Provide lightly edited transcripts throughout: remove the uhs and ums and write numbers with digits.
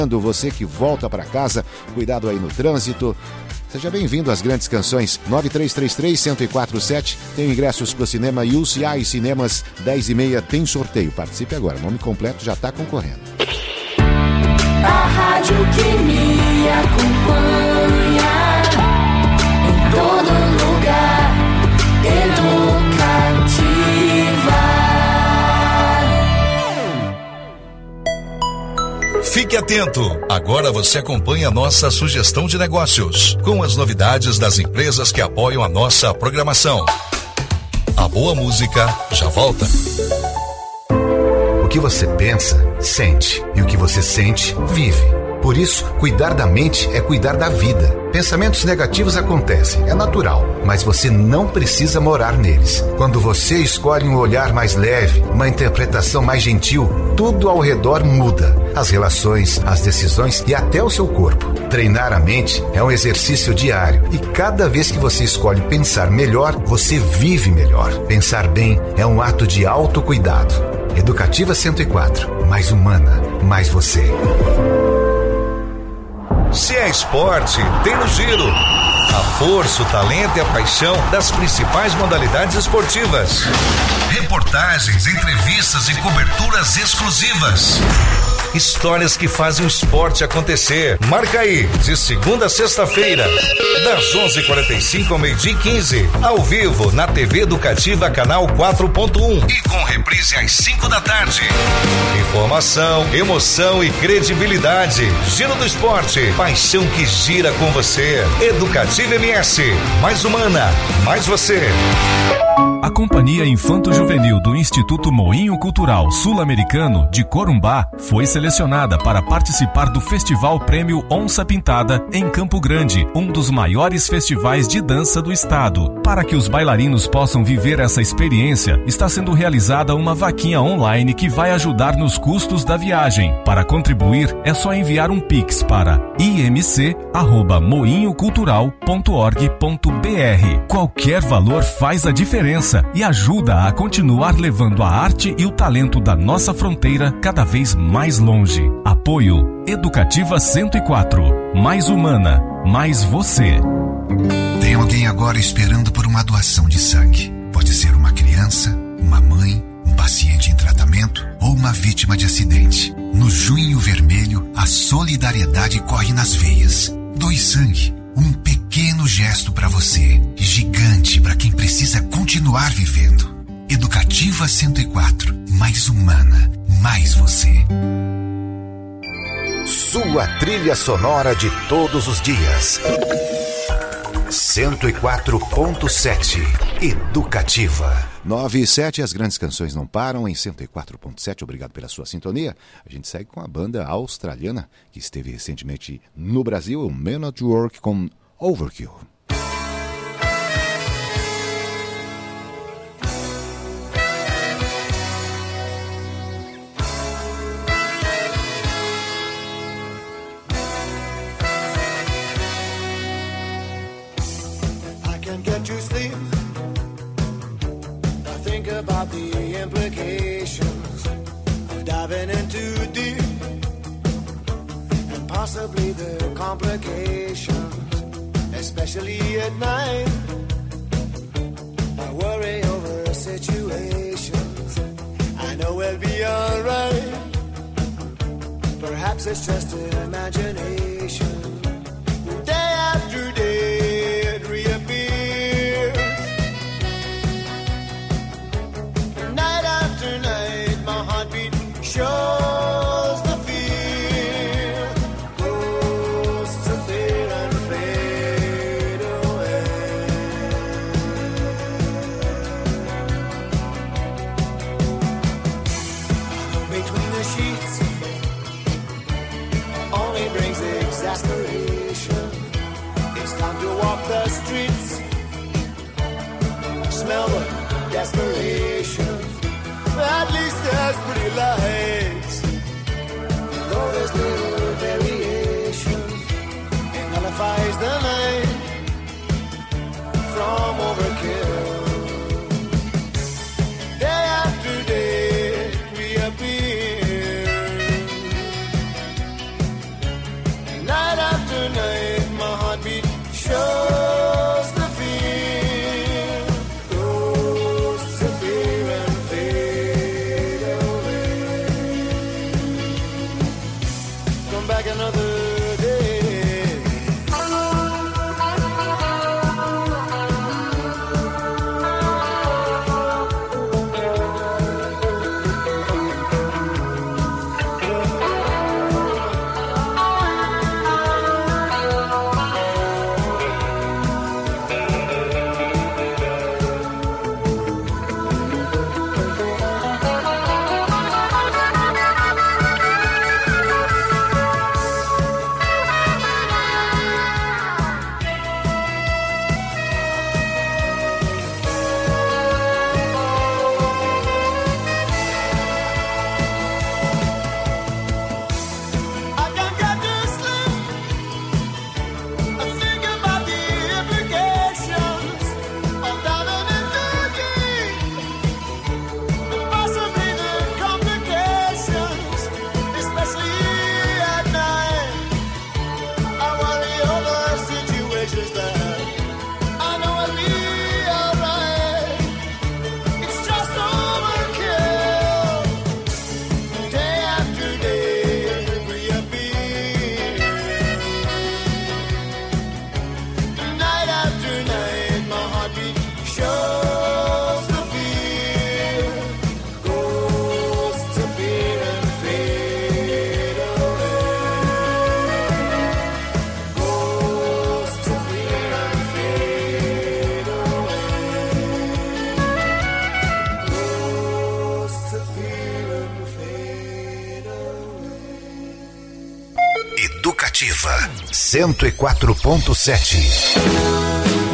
Você que volta para casa, cuidado aí no trânsito. Seja bem-vindo às grandes canções. 9333-1047. Tem ingressos para o cinema UCI Cinemas 10h30. Tem sorteio. Participe agora. O nome completo já está concorrendo. A rádio que me acompanha em todo lugar. Educativa. Fique atento! Agora você acompanha a nossa sugestão de negócios, com as novidades das empresas que apoiam a nossa programação. A boa música já volta. O que você pensa, sente. E o que você sente, vive. Por isso, cuidar da mente é cuidar da vida. Pensamentos negativos acontecem, é natural, mas você não precisa morar neles. Quando você escolhe um olhar mais leve, uma interpretação mais gentil, tudo ao redor muda. As relações, as decisões e até o seu corpo. Treinar a mente é um exercício diário e cada vez que você escolhe pensar melhor, você vive melhor. Pensar bem é um ato de autocuidado. Educativa 104, mais humana, mais você. Se é esporte, tem no Giro. A força, o talento e a paixão das principais modalidades esportivas. Reportagens, entrevistas e coberturas exclusivas. Histórias que fazem o esporte acontecer. Marca aí, de segunda a sexta-feira, das 11h45 ao 12h15, ao vivo na TV Educativa Canal 4.1 e com reprise às 5 da tarde. Informação, emoção e credibilidade. Giro do Esporte, paixão que gira com você. Educativa MS, mais humana, mais você. A Companhia Infanto-Juvenil do Instituto Moinho Cultural Sul-Americano de Corumbá foi selecionada para participar do Festival Prêmio Onça Pintada em Campo Grande, um dos maiores festivais de dança do estado. Para que os bailarinos possam viver essa experiência, está sendo realizada uma vaquinha online que vai ajudar nos custos da viagem. Para contribuir, é só enviar um Pix para imc@moinhocultural.org.br. Qualquer valor faz a diferença e ajuda a continuar levando a arte e o talento da nossa fronteira cada vez mais longe. Apoio Educativa 104. Mais humana, mais você. Tem alguém agora esperando por uma doação de sangue. Pode ser uma criança, uma mãe, um paciente em tratamento ou uma vítima de acidente. No Junho Vermelho, a solidariedade corre nas veias. Doe sangue. Um pequeno gesto para você, gigante para quem precisa continuar vivendo. Educativa 104, mais humana, mais você. Sua trilha sonora de todos os dias. 104.7, Educativa. 9 e 7, as grandes canções não param em 104.7. Obrigado pela sua sintonia. A gente segue com a banda australiana que esteve recentemente no Brasil, o Men at Work com Overkill. I can't get to sleep. Think about the implications of diving in too deep, and possibly the complications, especially at night. I worry over situations. I know we'll be alright. Perhaps it's just an imagination. Day after day it reappears. Night after night, my heartbeat shows the fear. Ghosts appear and fade away. Between the sheets only brings exasperation. It's time to walk the streets, smell the desperation. At least there's pretty lights, though there's little variation. It nullifies the night from overkill. Day after day reappear. come back another day. Educativa 104.7.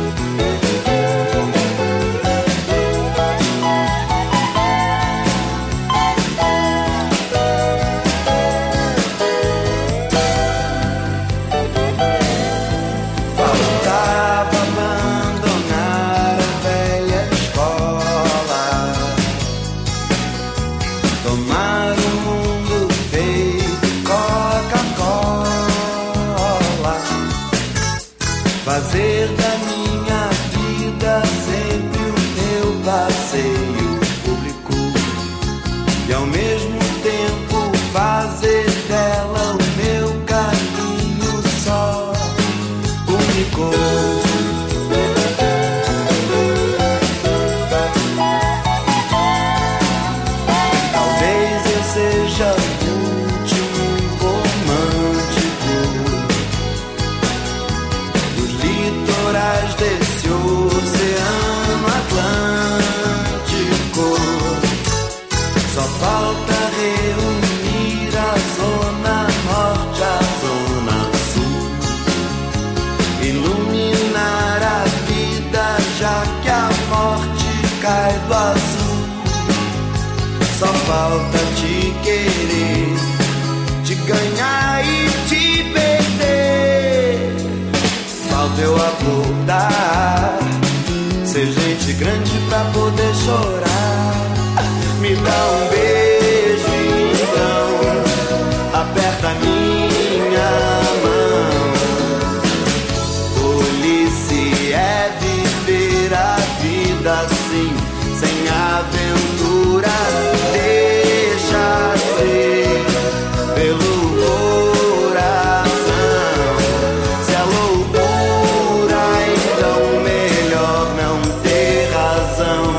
Fazer da minha vida sempre o meu passeio público e ao mesmo tempo fazer dela o meu caminho só único. Talvez eu seja o último romântico litorais desse oceano Atlântico. Só falta reunir a zona norte à zona sul, iluminar a vida já que a morte cai do azul. Só falta te querer, te ganhar e te perder. Falta eu acordar, ser gente grande pra poder chorar. Me dá um beijo então, aperta minha mão. Tolice é viver a vida assim, sem aventura. Deixa ser pelo coração. Se é loucura, então melhor não ter razão.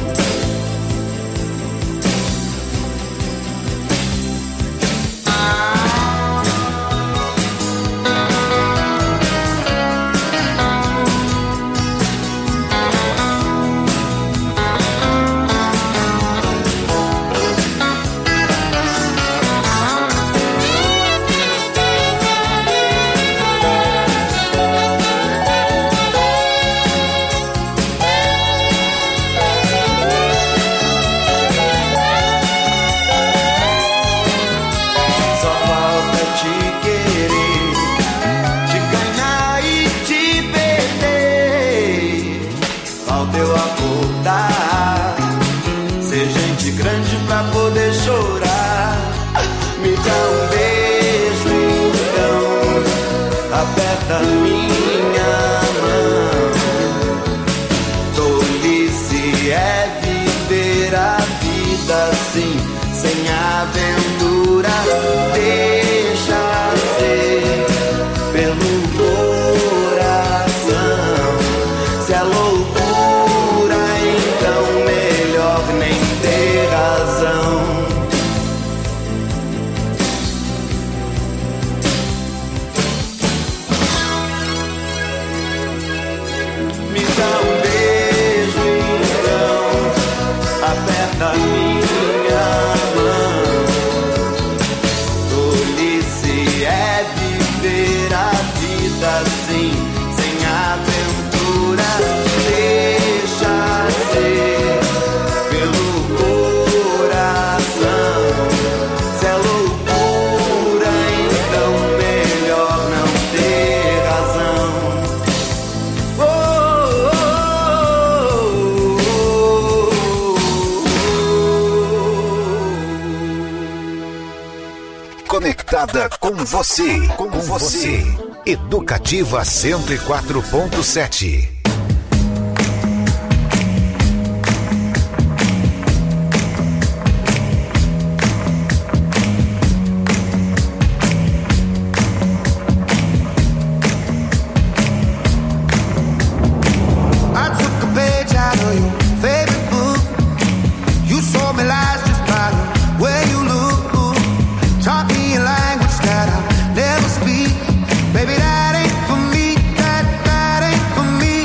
Aperta minha mão. Tolice é viver a vida assim, sem aventura. Deixa viver a vida assim, sem aventura. Deixa ser pelo coração. Se é loucura, então melhor não ter razão. Conectada com você, Educativa 104.7. Baby, that ain't for me, that ain't for me.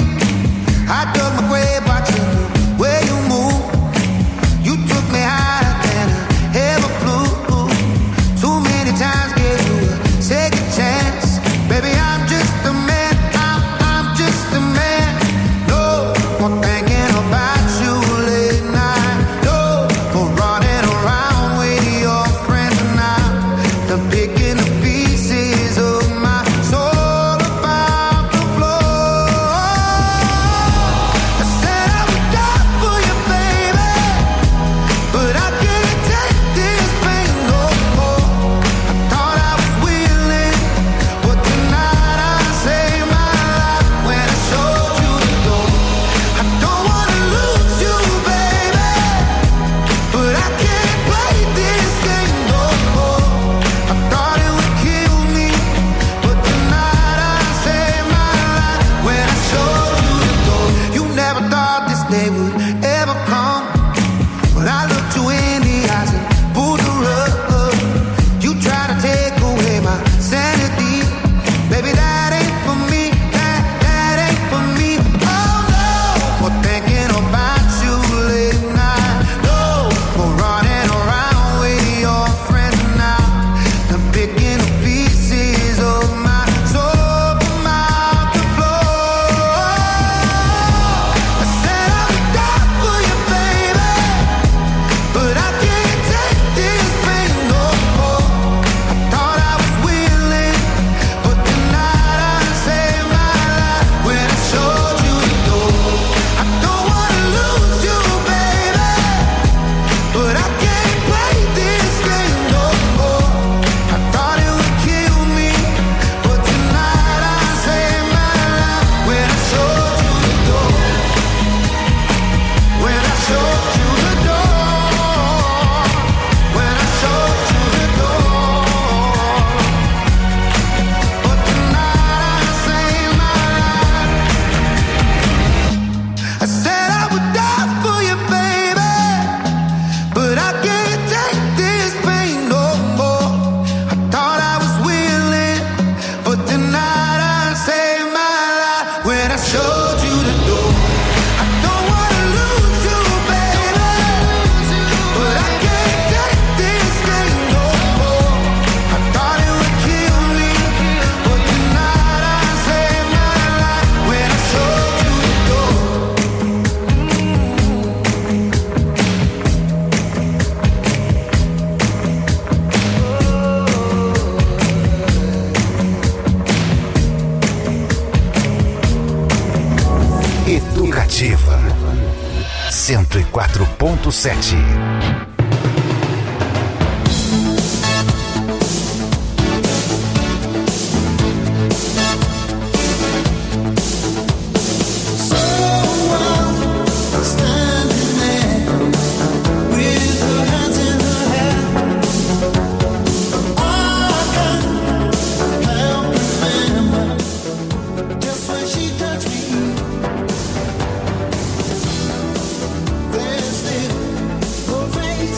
Educativa 104.7. Face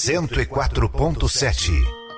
104.7.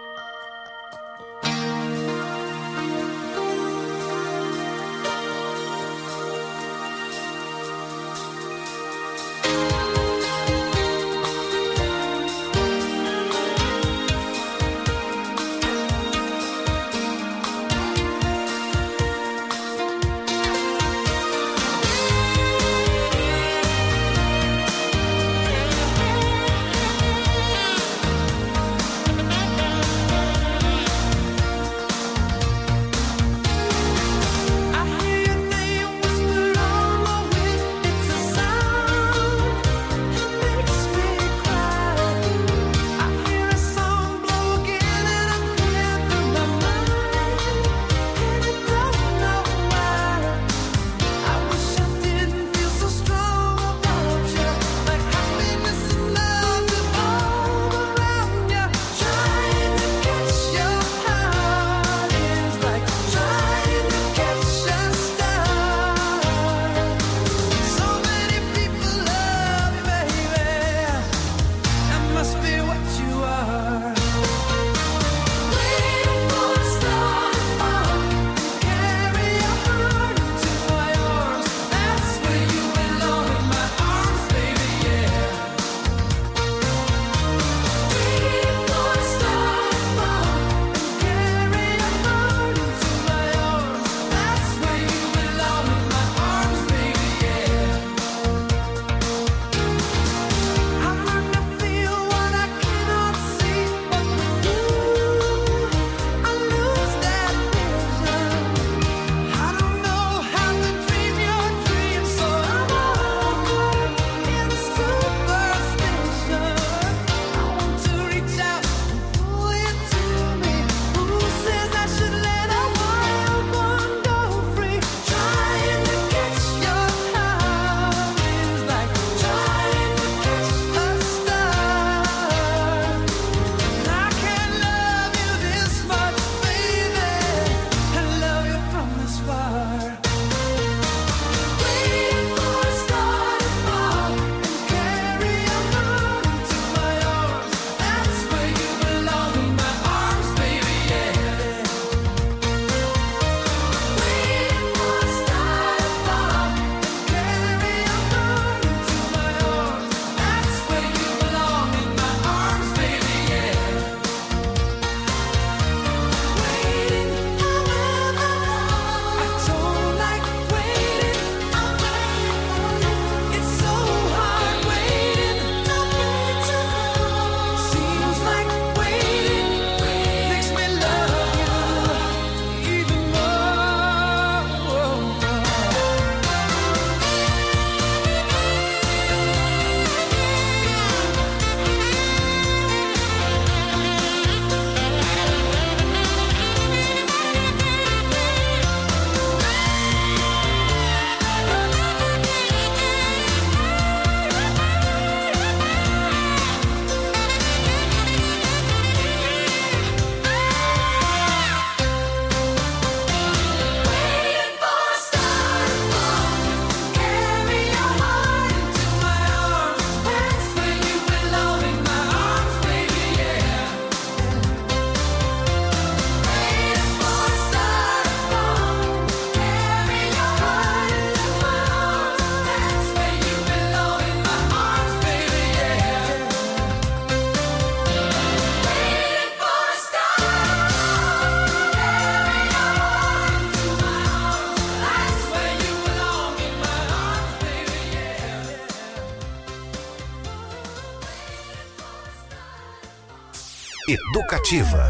Educativa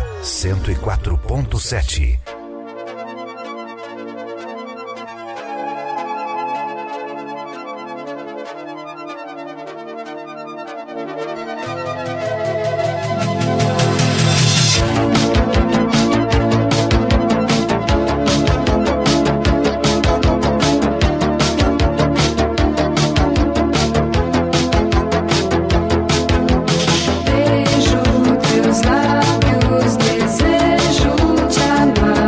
104.7. Beijo teus lábios, desejo te amar.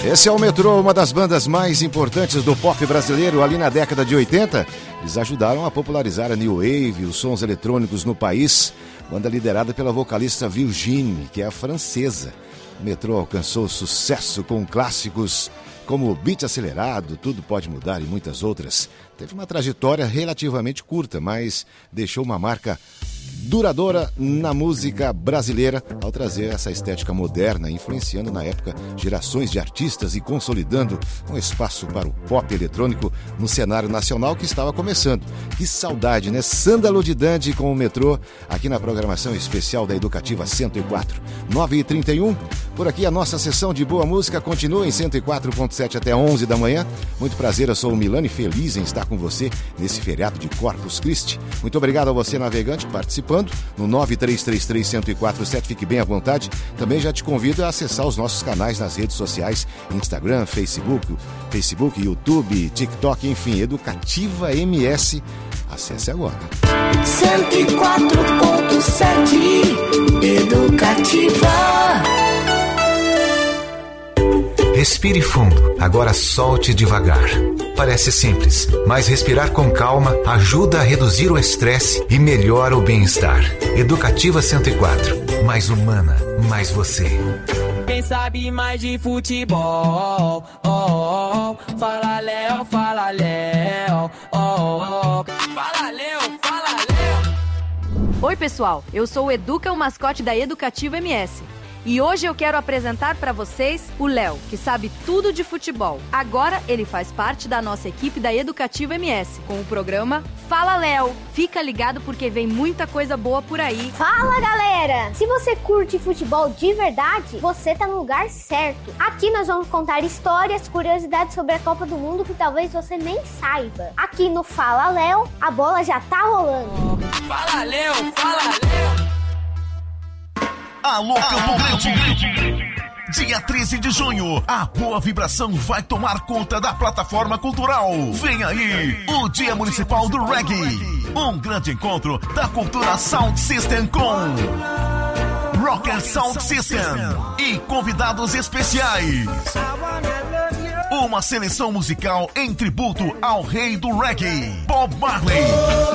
Esse é o Metrô, uma das bandas mais importantes do pop brasileiro ali na década de 80. Eles ajudaram a popularizar a New Wave, os sons eletrônicos no país. Banda liderada pela vocalista Virginie, que é francesa. O Metrô alcançou sucesso com clássicos como Beat Acelerado, Tudo Pode Mudar e muitas outras. Teve uma trajetória relativamente curta, mas deixou uma marca duradoura na música brasileira ao trazer essa estética moderna, influenciando na época gerações de artistas e consolidando um espaço para o pop eletrônico no cenário nacional que estava começando. Que saudade, né? Sândalo de Dandy com o Metrô, aqui na programação especial da Educativa 104. 9h31, por aqui a nossa sessão de boa música continua em 104.7 até 11 da manhã. Muito prazer, eu sou o Milani, feliz em estar com você nesse feriado de Corpus Christi. Muito obrigado a você, navegante, participando no 9333-1047, fique bem à vontade. Também já te convido a acessar os nossos canais nas redes sociais, Instagram, Facebook, YouTube, TikTok, enfim, Educativa MS. Acesse agora. 104.7 Educativa. Respire fundo, agora solte devagar. Parece simples, mas respirar com calma ajuda a reduzir o estresse e melhora o bem-estar. Educativa 104, mais humana, mais você. Quem sabe mais de futebol, fala Léo, fala Léo, fala Léo, fala Léo. Oi pessoal, eu sou o Educa, o mascote da Educativa MS. E hoje eu quero apresentar para vocês o Léo, que sabe tudo de futebol. Agora ele faz parte da nossa equipe da Educativa MS, com o programa Fala Léo. Fica ligado porque vem muita coisa boa por aí. Fala galera! Se você curte futebol de verdade, você tá no lugar certo. Aqui nós vamos contar histórias, curiosidades sobre a Copa do Mundo que talvez você nem saiba. Aqui no Fala Léo, a bola já tá rolando. Fala Léo, fala Léo. Alô, Campo Grande! Dia 13 de junho, a boa vibração vai tomar conta da plataforma cultural. Vem aí, o Dia Municipal do Reggae. Um grande encontro da cultura Sound System com Rocker Sound System e convidados especiais. Uma seleção musical em tributo ao rei do reggae, Bob Marley.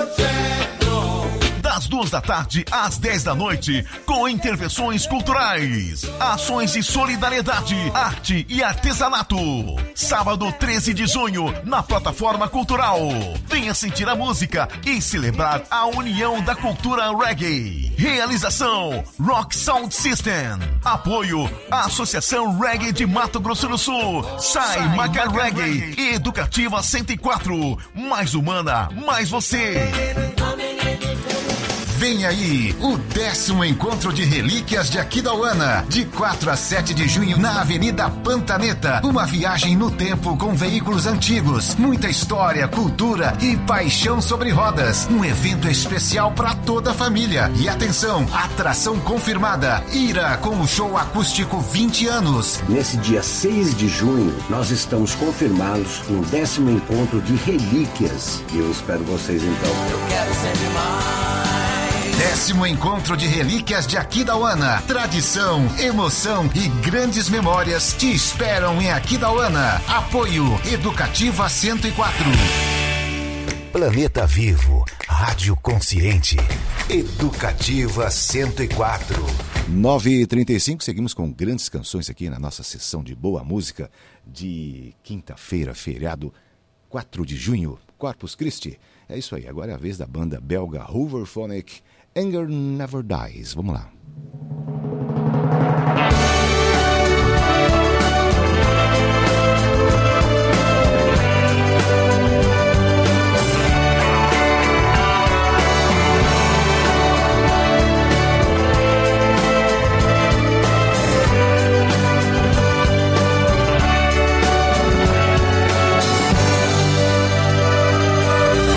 Das 2 da tarde às 10 da noite, com intervenções culturais, ações de solidariedade, arte e artesanato. Sábado 13 de junho, na plataforma cultural. Venha sentir a música e celebrar a união da cultura reggae. Realização Rock Sound System. Apoio Associação Reggae de Mato Grosso do Sul. Sai Maca Reggae. Educativa 104. Mais humana, mais você. Vem aí o 10º Encontro de Relíquias de Aquidauana, de 4 a 7 de junho na Avenida Pantaneta. Uma viagem no tempo com veículos antigos, muita história, cultura e paixão sobre rodas. Um evento especial para toda a família. E atenção, atração confirmada, Ira com o show acústico 20 anos. Nesse dia 6 de junho, nós estamos confirmados no 10º Encontro de Relíquias. E eu espero vocês então. Eu quero sempre mais. 10º Encontro de Relíquias de Aquidauana. Tradição, emoção e grandes memórias te esperam em Aquidauana. Apoio Educativa 104. Planeta Vivo, Rádio Consciente, Educativa 104. 9h35, seguimos com grandes canções aqui na nossa sessão de boa música de quinta-feira, feriado 4 de junho, Corpus Christi. É isso aí, agora é a vez da banda belga Hooverphonic, Anger Never Dies. Vamos lá.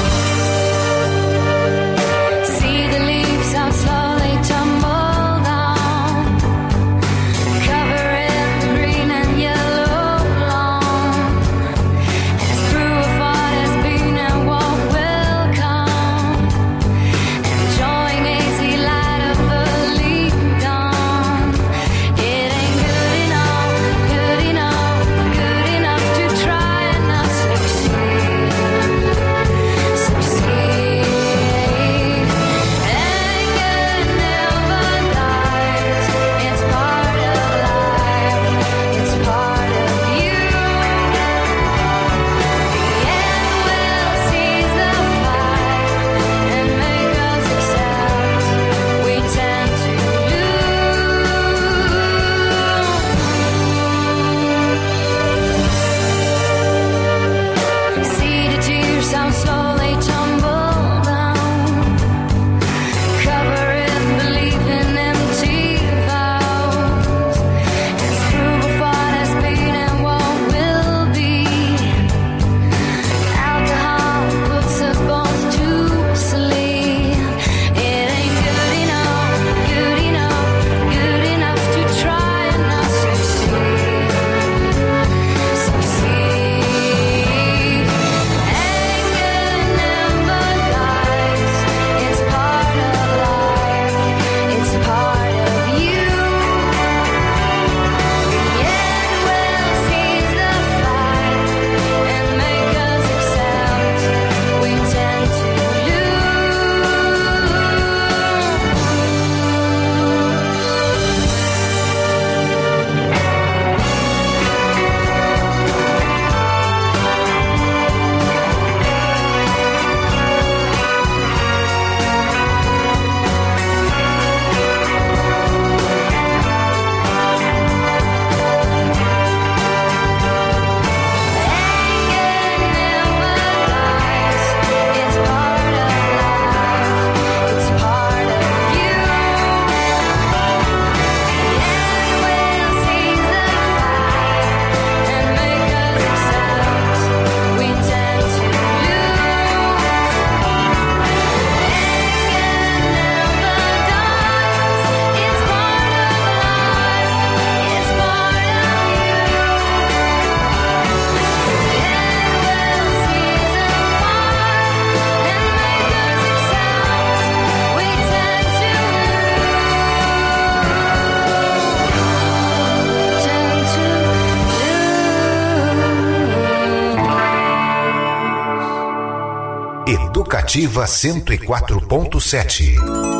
See the leaves are slowly tumble down. Educativa 104.7.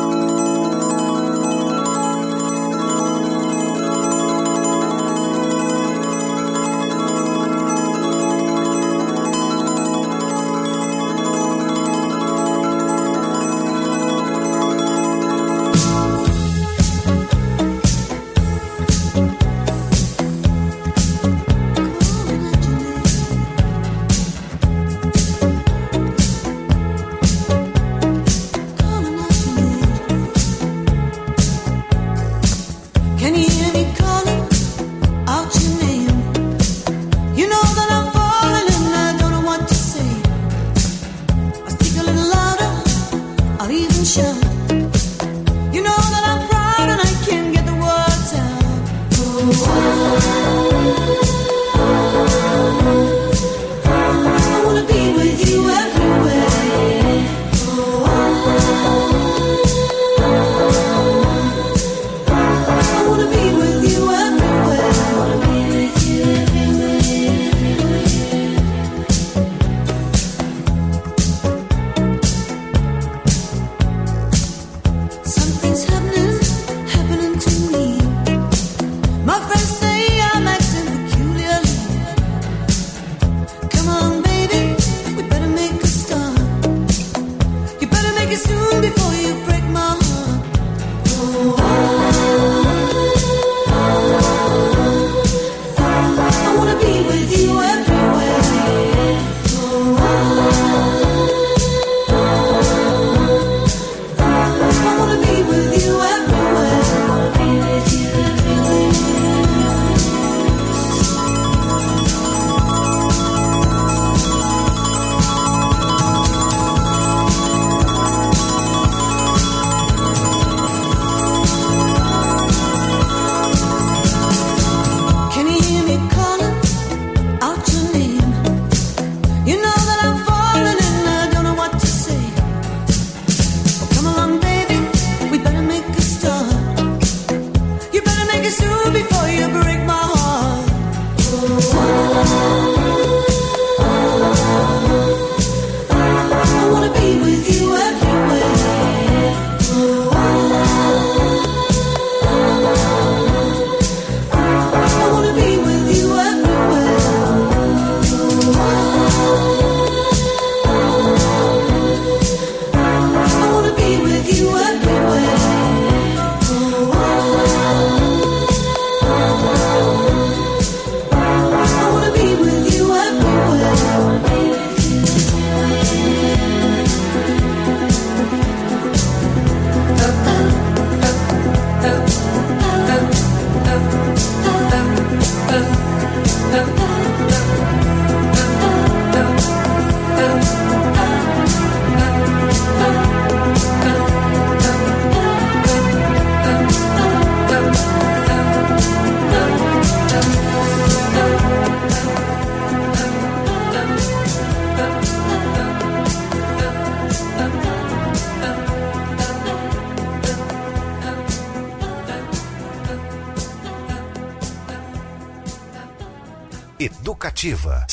Educativa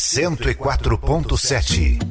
104.7.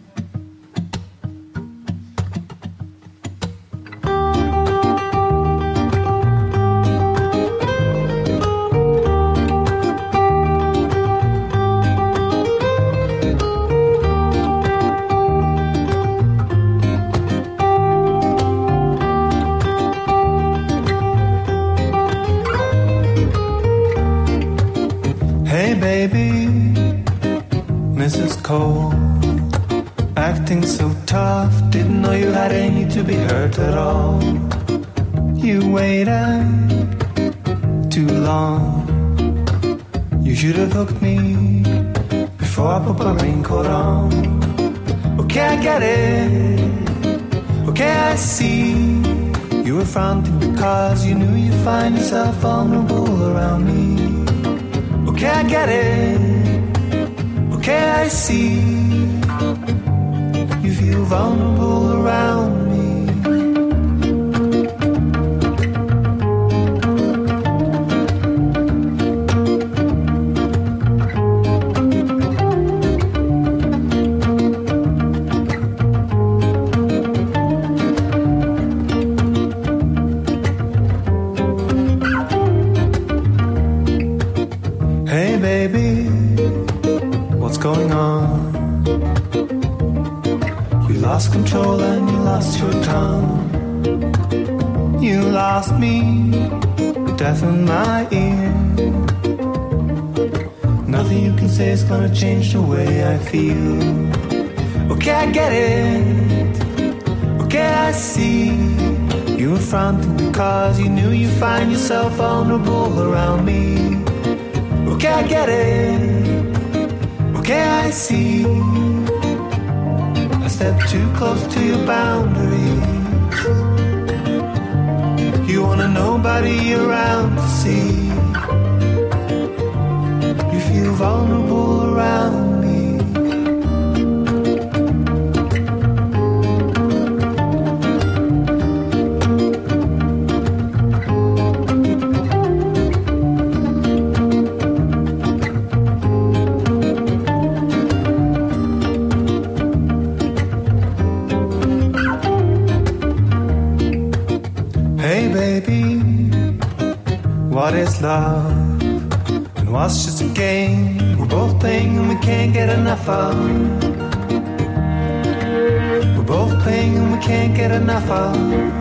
Vulnerable around me. Okay, I get it. Okay, I see. You feel vulnerable around me. Hey baby, what's going on? You lost control and you lost your tongue. You lost me, deafened my ear. Nothing you can say is gonna change the way I feel. Okay, I get it. Okay, I see. You were fronting because you knew you'd find yourself vulnerable around me. Okay, I get it. Okay, I see. I stepped too close to your boundaries. You want nobody around to see. You feel vulnerable around me. What is love? And what's just a game we're both playing and we can't get enough of? We're both playing and we can't get enough of.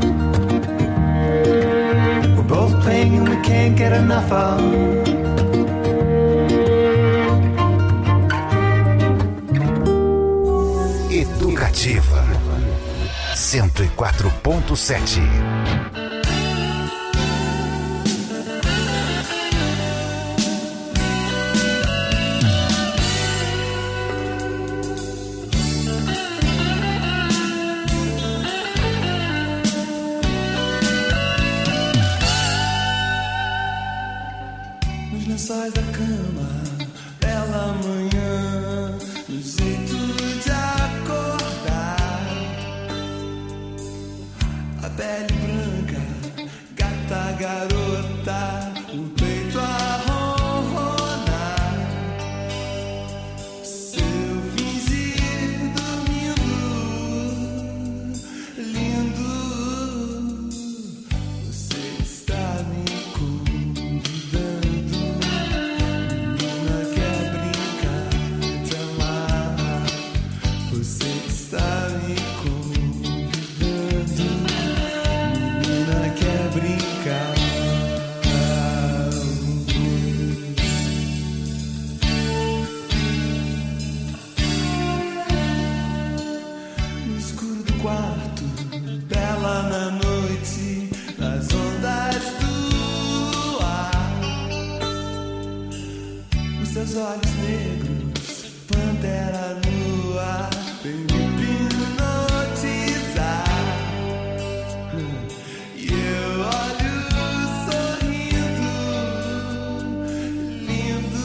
We're both playing and we can't get enough of. Educativa 104.7. Sai da cama, bela manhã, no jeito de acordar. A pele branca, gata garota, o peito a ronronar. Se eu fingir dormindo, lindo, você está me seus olhos negros, pantera nua, vem me hipnotizar. E eu olho sorrindo, lindo.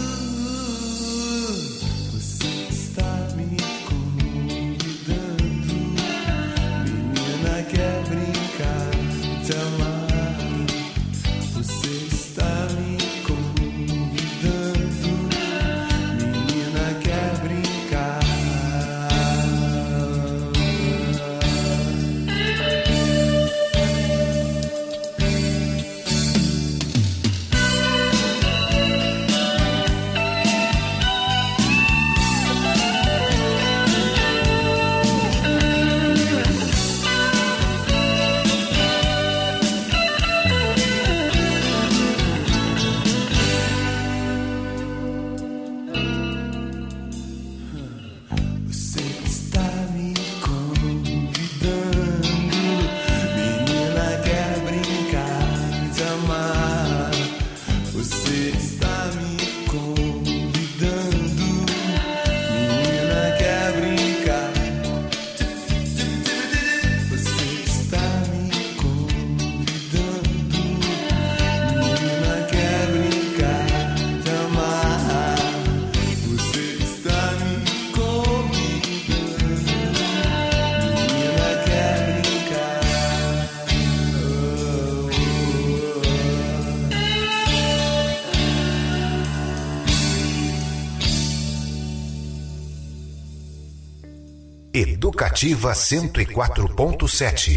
Você está me convidando, menina, quer brincar, te amar. Você está me Educativa 104.7.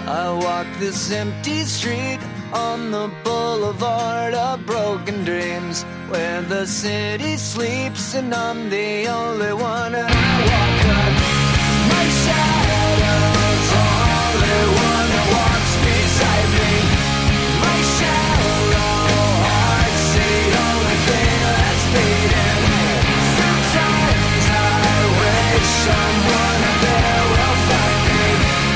I walk this empty street on the boulevard of broken dreams, where the city sleeps and I'm the only one, and I walk up. My shadow's the only one that walks beside me. My shallow heart's the only thing that's beating. Sometimes I wish someone up there will find me.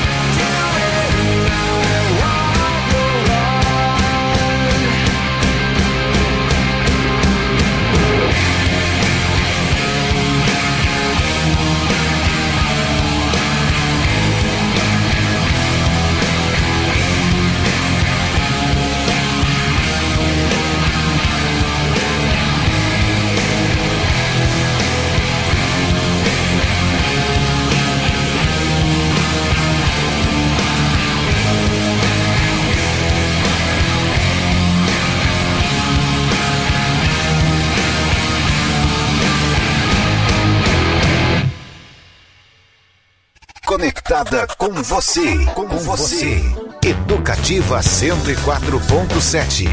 Conectada com você, Educativa 104.7.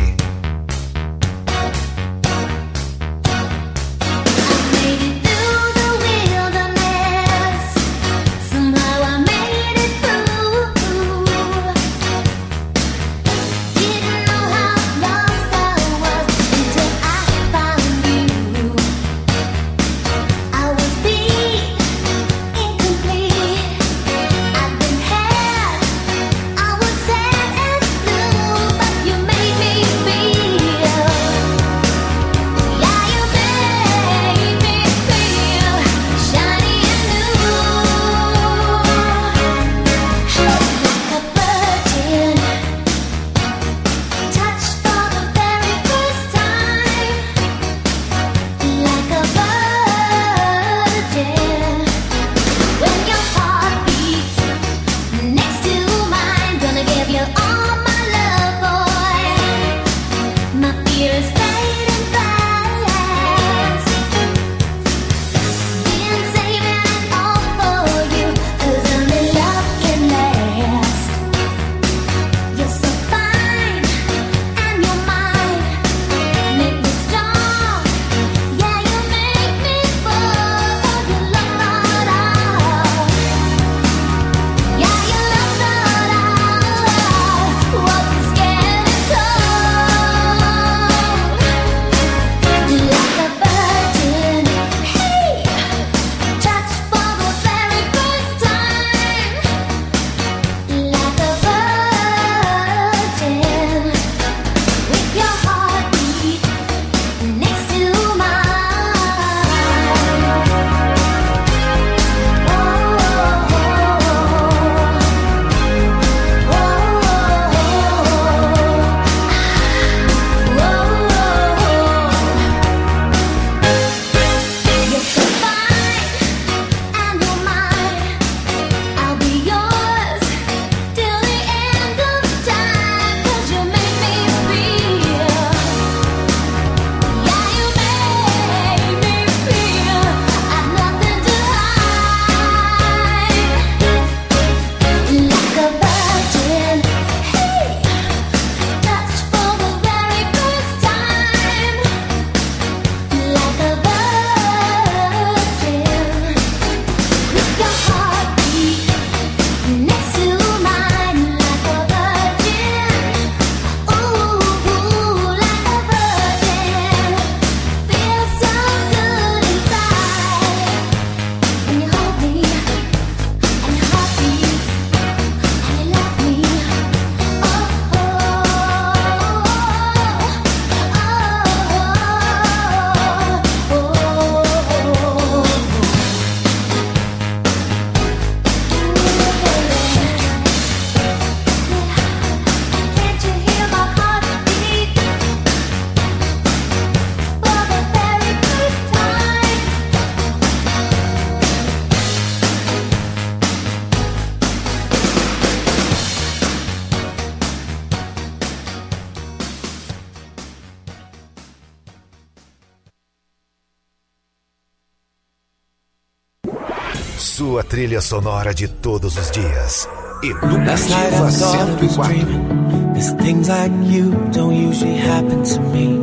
Sua trilha sonora de todos os dias. Educativa 104. There's things like you don't usually happen to me.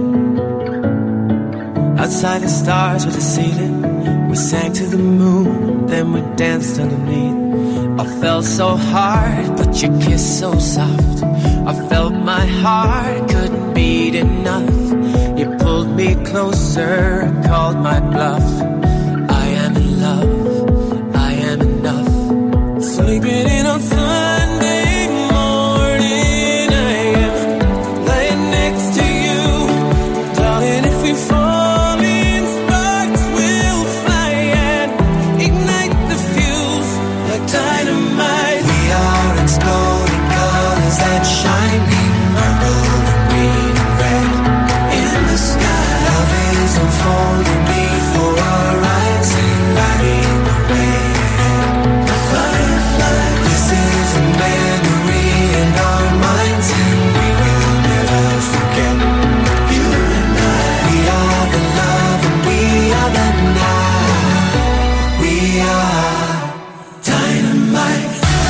Outside the stars with the ceiling, we sang to the moon, then we danced underneath. I felt so hard, but your kiss so soft. I felt my heart couldn't beat enough. You pulled me closer, called my bluff. I am in love, I am enough. Sleeping in on Sunday morning, I am laying next to you. Darling, if we fall in, sparks will fly and ignite the fuse like dynamite. We are exploding colors that shine purple and green and red in the sky. Love is unfolding before our eyes and lighting the way ahead. A firefly, this is a memory in our minds, and we will never forget. You and I, we are the love and we are the night. We are dynamite.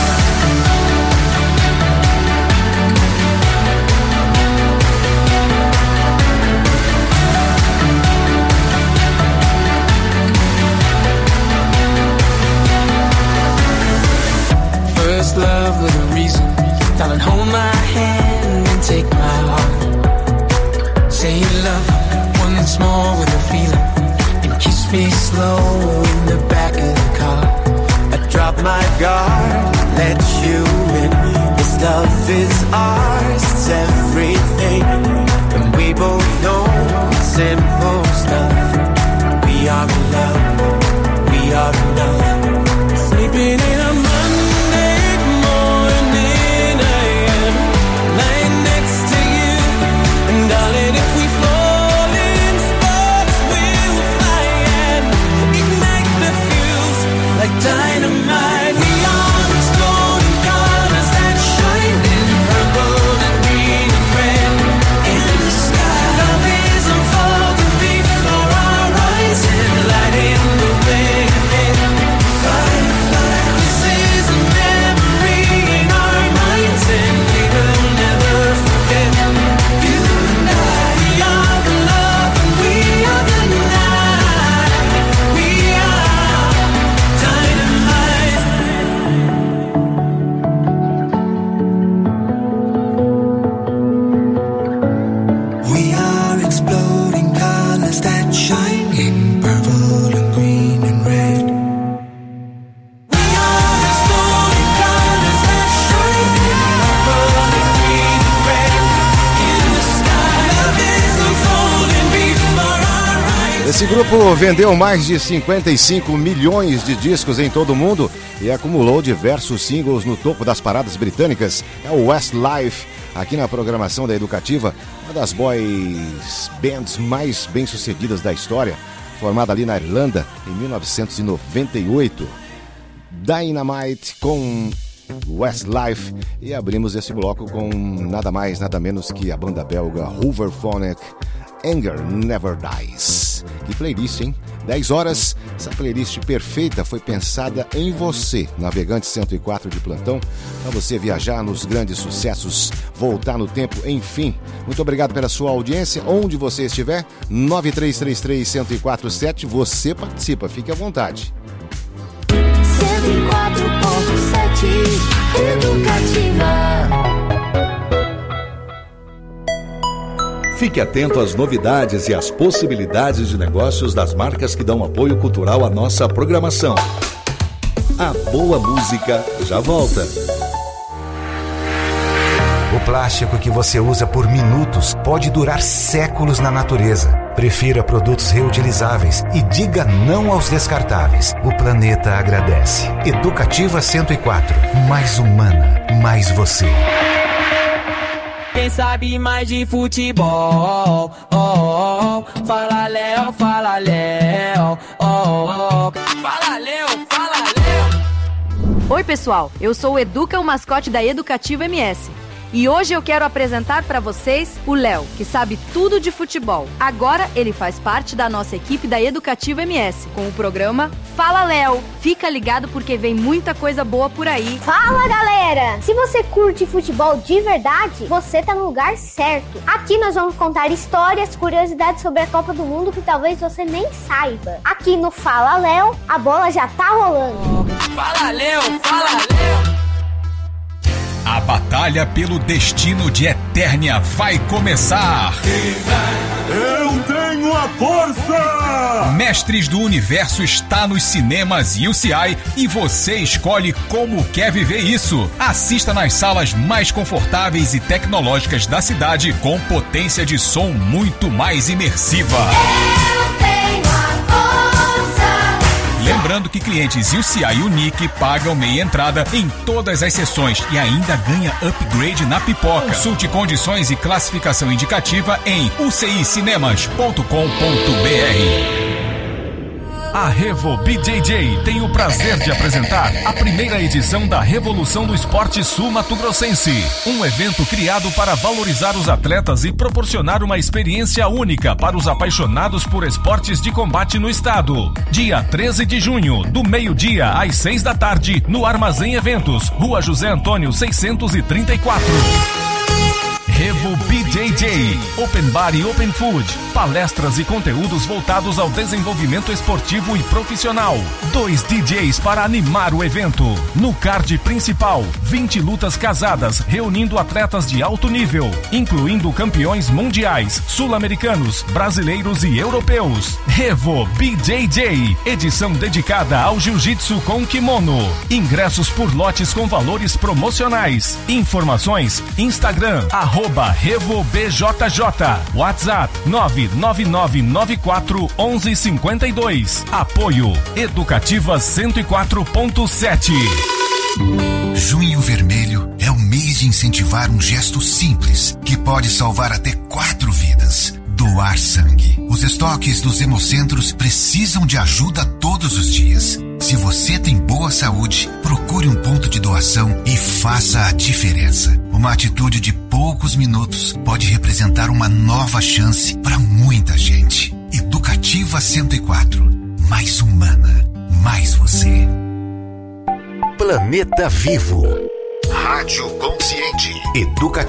First love with a reason. Darling, hold my hand and take my heart. Say you love once more with a feeling, and kiss me slow in the back of the car. I drop my guard, let you in. This love is ours, it's everything, and we both know simple stuff. We are in love, we are enough. Sleeping in a Monday morning, I am lying next to you. And darling, if we fall in, sparks will fly and ignite the fuse like dynamite. We are exploding colors that shine in purple and green and red in the sky. Love is unfolding before our eyes and lighting the way ahead. Firefly, this is a memory in our minds, and we will never forget. You and I, we are the love and we are the night. We are dynamite. We are exploding colors that shine in purple and green and red. We are exploding colors that shine in purple and green and red in the sky. Love is unfolding before our eyes. Esse grupo vendeu mais de 55 milhões de discos em todo o mundo e acumulou diversos singles no topo das paradas britânicas. É o Westlife, aqui na programação da Educativa, uma das boys bands mais bem-sucedidas da história, formada ali na Irlanda em 1998. Dynamite com Westlife, e abrimos esse bloco com nada mais, nada menos que a banda belga Hooverphonic, Anger Never Dies. Que playlist, hein? 10 horas, essa playlist perfeita foi pensada em você, navegante 104 de plantão, para você viajar nos grandes sucessos, voltar no tempo, enfim. Muito obrigado pela sua audiência, onde você estiver, 9333-1047, você participa, fique à vontade. 104.7 Educativa. Fique atento às novidades e às possibilidades de negócios das marcas que dão apoio cultural à nossa programação. A boa música já volta. O plástico que você usa por minutos pode durar séculos na natureza. Prefira produtos reutilizáveis e diga não aos descartáveis. O planeta agradece. Educativa 104. Mais humana, mais você. Quem sabe mais de futebol, oh, oh. Fala Léo, fala Léo, oh, oh. Fala Léo, fala Léo. Oi pessoal, eu sou o Educa, o mascote da Educativa MS. E hoje eu quero apresentar para vocês o Léo, que sabe tudo de futebol. Agora ele faz parte da nossa equipe da Educativa MS, com o programa Fala Léo. Fica ligado porque vem muita coisa boa por aí. Fala, galera! Se você curte futebol de verdade, você tá no lugar certo. Aqui nós vamos contar histórias, curiosidades sobre a Copa do Mundo que talvez você nem saiba. Aqui no Fala Léo, a bola já tá rolando. Fala Léo, fala Léo. A batalha pelo destino de Eternia vai começar. Eu tenho a força! Mestres do Universo está nos cinemas UCI e você escolhe como quer viver isso. Assista nas salas mais confortáveis e tecnológicas da cidade com potência de som muito mais imersiva. Lembrando que clientes UCI e Unique pagam meia entrada em todas as sessões e ainda ganha upgrade na pipoca. Consulte condições e classificação indicativa em ucicinemas.com.br. A Revo BJJ tem o prazer de apresentar a primeira edição da Revolução do Esporte Sul-Mato-Grossense, um evento criado para valorizar os atletas e proporcionar uma experiência única para os apaixonados por esportes de combate no estado. Dia 13 de junho, do meio-dia às 6 da tarde, no Armazém Eventos, Rua José Antônio 634. Revo BJJ, Open Bar e Open Food, palestras e conteúdos voltados ao desenvolvimento esportivo e profissional. 2 DJs para animar o evento. No card principal, 20 lutas casadas reunindo atletas de alto nível, incluindo campeões mundiais, sul-americanos, brasileiros e europeus. Revo BJJ, edição dedicada ao jiu-jitsu com kimono. Ingressos por lotes com valores promocionais. Informações, Instagram, @RevoBJJ, WhatsApp 999941152. Apoio Educativa 104.7. Junho Vermelho é o mês de incentivar um gesto simples que pode salvar até 4 vidas. Doar sangue. Os estoques dos hemocentros precisam de ajuda todos os dias. Se você tem boa saúde, procure um ponto de doação e faça a diferença. Uma atitude de poucos minutos pode representar uma nova chance para muita gente. Educativa 104. Mais humana. Mais você. Planeta Vivo. Rádio Consciente. Educativa.